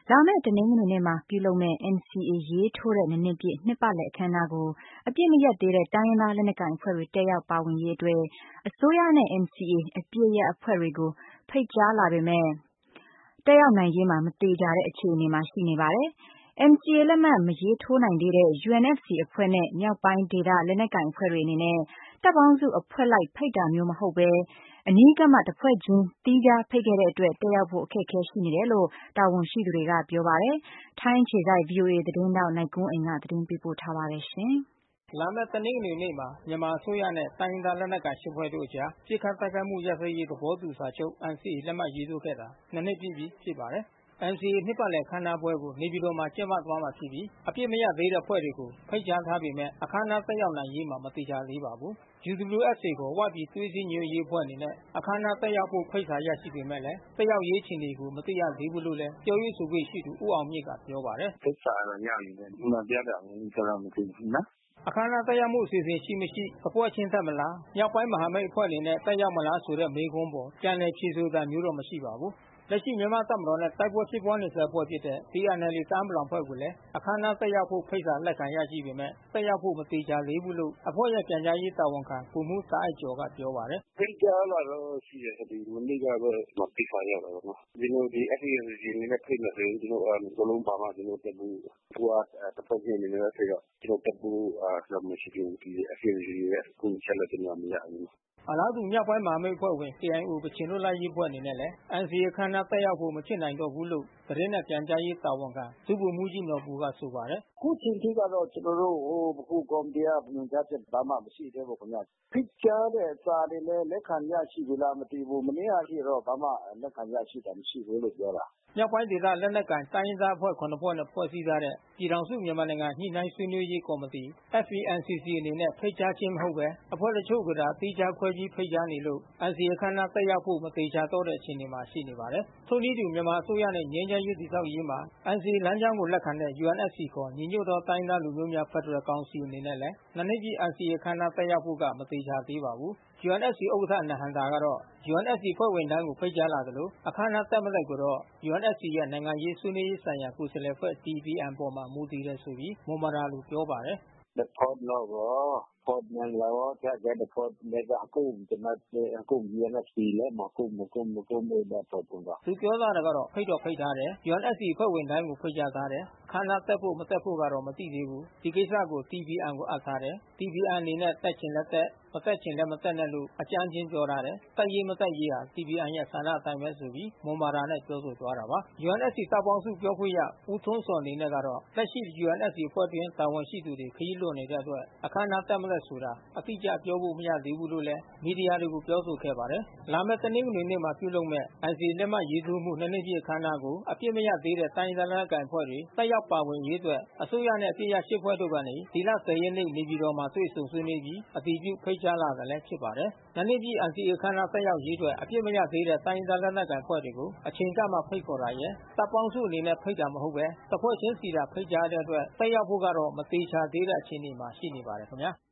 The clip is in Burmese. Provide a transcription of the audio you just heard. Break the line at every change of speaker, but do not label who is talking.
လာမယ့်တနင်္ဂနွေနေ့မှာပြုလုပ်မယ့် NCA ရေးထိုးတဲ့နှစ်ပြည့်နှစ်ပတ်လည်အခမ်းအနားကိုအပြည့်မရပ်သေးတဲ့တိုင်းရင်းသားလက်နက်ကိုင်အဖွဲ့တွေတက်ရောက်ပါဝင်ရေးအတွက်အစိုးရနဲ့ NCA အပစ်ရပ်အဖွဲ့တွေကိုဖိတ်ကြားလာပေမဲ့တက်ရောက်နိုင်ရေးမှာမသေချာတဲ့အခြေအနေမှာရှိနေပါတယ်။ NCA လက်မှတ်မရေးထိုးနိုင်သေးတဲ့ UNFC အဖွဲ့နဲ့မြောက်ပိုင်းဒေသလက်နက်ကိုင်အဖွဲ့တွေအနေနဲ့တပ်ပေါင်းစုအဖွဲ့လိုက်ဖိတ်တာမျိုးမဟုတ်ဘဲအနီးကပ်မှတဖွဲ့ချင်းသီးခြားဖိတ်ခဲ့တဲ့အတွက်တက်ရောက်ဖို့အခက်အခဲရှိနေတယ်လို့တာဝန်ရှိသူတွေကပြောပါတယ်။ထိုင်းအခြေစိုက် VOA သတင်းထောက်နိုင်ကွန်းအိန်ကသတင်းပေးပို့ထားပါတယ်
။လာမယ့်တနင်္ဂနွေနေ့မှာမြန်မာအစိုးရနဲ့တိုင်းရင်းသားလက်နက်ကိုင်အဖွဲ့တို့အကြားပစ်ခတ်တိုက်ခိုက်မှုရပ်စဲရေးသဘောတူစာချုပ် NCA လက်မှတ်ရေးထိုးခဲ့တာနှစ်ပြည့်ပြီဖြစ်ပါတယ်။ NCA နှစ်ပတ်လည်အခမ်းအနားပွဲကိုနေပြည်တော်မှာကျင်းပသွားမှာဖြစ်ပြီးအပြည့်မရသေးတဲ့အဖွဲ့တွေကိုဖိတ်ကြားထားပေမဲ့အခမ်းအနားတက်ရောက်နိုင်ရေးမှာမသေချာသေးပါဘူး။ UWSA ခေါ်ဝပြည်သွေးစည်းညီညွတ်ရေးအဖွဲ့အနေနဲ့အခမ်းအနားတက်ရောက်ဖို့ဖိတ်စာရရှိပေမဲ့တက်ရောက်ရေးအခြေအနေကိုမသိရသေးဘူးလို့လည်းပြောရေးဆိုခွင့်ရှိသူဦးအောင်မြင့်ကပြောပါတယ်
။ဖိတ်စာတော့ရပြီပဲ။မှန်ပြတာကိုကျတော့မသိဘူးနော်
။အခမ်းအနားတက်ရောက်မှုအစီအစဉ်ရှိမရှိတပွဲချင်းတက်မလားမြောက်ပိုင်းမဟာမိတ်အဖွဲ့အနေနဲ့တက်ရောက်မလားဆိုတဲ့မေးခွန်းပေါ်ပြန်လည်ဖြေဆိုတာမျိုးတော့မရှိပါဘူး။လက်ရှိမြန်မာတပ်မတော်နဲ့တိုက်ပွဲဖြစ်ပွါးနေဆဲအဖွဲ့ဖြစ်တဲ့ TNLA တအာင်းပလောင်အဖွဲ့ကိုလည်းအခမ်းအနားတက်ရောက်ဖို့ဖိတ်စာလက်ခံရရှိပေမဲ့တက်ရောက်ဖို့မသေချာသေးဘူးလို့အဖွဲ့ရဲ့ပြန်ကြားရေးတာဝန်ခံဗိုလ်မှူးတာအိုက်ကျော်ကပြောပါတယ်
။ဖိတ်ကြားလာတော့ရှိတယ်မနေ့ကတော့ဖိတ်စာရောက်တာပေါ့နော်။ကျွန်တော်FANCCအနေနဲ့ဖိတ်မယ်ဆိုရင်ကျွန်တော်ဘလုံးပါမှကျွန်တော်တက်ဖို့ဟိုကတဖွဲ့ချင်းအနေနဲ့ဆိုတော့ကျွန်တော်တက်ဖို့မရှိဘူးဒီFANCCရဲ့ကိုယ်ချက်လက်ကျွန်တော်မရဘူး
အလားတူမြောက်ပိုင်းမဟာမိတ်အဖွဲ့ဝင် KIO ကချင်လွတ်လပ်ရေးအဖွဲ့အနေနဲ့လည်း NCA အခမ်းအနားတက်ရောက်ဖို့မဖြစ်နိုင်တော့ဘူးလို့သတင်းနဲ့ပြန်ကြားရေးတာဝန်ခံဒုဗိုလ်မှူးကြီးနော်ဘူကဆိုပါတယ်
။အခုချိန်ထိကတော့ကျွန်တော်တို့ဗဟိုကော်မတီကညွှန်ကြားချက်ဘာမှမရှိသေးဘူးခင်ဗျ။ဖိတ်ကြားတဲ့စာတွေလည်းလက်ခံရရှိပြီလားမသိဘူး။မနေ့ကအထိတော့ဘာမှလက်ခံရရှိတာမရှိဘူးလို့ပြောတာ
။မြောက်ပိုင်းဒေသလက်နက်ကိုင်တိုင်းရင်းသားအဖွဲ့ဖွဲ့နဲ့ဖွဲ့စည်းထားတဲ့ပြည်ထောင်စုမြန်မာနိုင်ငံညှိနှိုင်းဆွေးနွေးရေးကော်မတီ FPNCC အနေနဲ့ဖိတ်ကြားခြင်းမဟုတ်ဘဲအဖွဲ့တချို့ကသာသီးခြားခွဲပြီးဖိတ်ကြားနေလို့ NCA အခမ်းအနားတက်ရောက်ဖို့မသေချာတော့တဲ့အခြေအနေမှာရှိနေပါတယ်။ထို့နည်းတူမြန်မာအစိုးရနဲ့ငြိမ်းချမ်းရေးတည်ဆောက်ရေးမှာ NCA လမ်းကြောင်းကိုလက်ခံတဲ့ UNFC ခေါ်ညီညွတ်သောတိုင်းရင်းသားလူမျိုးများဖက်ဒရယ်ကောင်စီအနေနဲ့လည်းနှစ်ပြည့် NCA အခမ်းအနားတက်ရောက်ဖို့ကမသေချာသေးပါဘူး။ UNFC ဥက္ကဋ္ဌနဟံသာကတော့ UNFC အဖွဲ့ဝင်တိုင်းကိုဖိတ်ကြားလာသလိုအခမ်းအနားတက်မတက်ကိုတော့ UNFC ရဲ့နိုင်ငံရေးဆွေးနွေးရေးဆိုင်ရာကိုယ်စားလှယ်အဖွဲ့ DPN ပေါ်မူတည်တယ်ဆိုပြီးမွန်မာရာလိုပြောပါတယ်
။ The port law port man law จะ the port เนี่ยก็အခုကျွန်တော်UNFC လဲမကုမဒါပေါ်ပုံက
သူပြောတာကတော့ဖိတ်ထားတယ် UNFC အဖွဲ့ဝင်တိုင်းကိုဖိတ်ကြားထားတယ်အခမ်းအနားတက်ဖို့မတက်ဖို့ကတော့မသိသေးဘူးဒီကိစ္စကို DPN ကိုအပ်ထားတယ် DPN အနေနဲ့တက်ချင်လည်းတက်မတက်ချင်လည်းမတက်နဲ့လို့အကြမ်းချင်းပြောထားတယ်တက်ရေးမတက်ရေးဟာ DPN ရဲ့ဆန္ဒအတိုင်းပဲဆိုပြီးမွန်မာရာနဲ့ပြောဆိုသွားတာပါ UNFC တပ်ပေါင်းစုပြောခွင့်ရဦးထွန်းစောအနေနဲ့ကတော့လက်ရှိ UNFC အဖွဲ့တွင်တာဝန်ရှိသူတွေခရီးလွန်နေတဲ့အတွက်အခမ်းအနားတက်မတက်ဆိုတာအတိအကျပြောဖို့မရသေးဘူးလို့လည်းမီဒီယာတွေကိုပြောဆိုခဲ့ပါတယ်လာမယ့်တနင်္ဂနွေနေ့မှာပြုလုပ်မယ့် NCA လက်မှတ်ရေးထိုးမှုနှစ်ပြည့်အခမ်းအနားကိုအပြည့်မရသေးတဲ့တိုင်းရင်းသားလက်နက်ကိုင်အဖွဲ့တွေတက်ရောက်ပါဝင်ရေးအတွက်အစိုးရနဲ့အပြည့်ရ8ဖွဲ့တို့ကနေဒီလ10ရက်နေ့နေပြည်တော်မှာတွေ့ဆုံဆွေးနွေးပြီးအတည်ပြုဖိတ်ကြားလာတာလည်းဖြစ်ပါတယ်နှစ်ပြည့် NCA အခမ်းအနားတက်ရောက်ရေးအတွက်အပြည့်မရသေးတဲ့တိုင်းရင်းသားလက်နက်ကိုင်အဖွဲ့တွေကိုအချိန်ကမှဖိတ်ခေါ်တာရယ်တပ်ပေါင်းစုအနေနဲ့ဖိတ်တာမဟုတ်ပဲတဖွဲ့ချင်းစီတာဖိတ်ကြားတဲ့အတွက်တက်ရောက်ဖို့ကတော့မသေချာသေးတဲ့အခြေအနေမှာရှိနေပါတယ်ခင်ဗျာ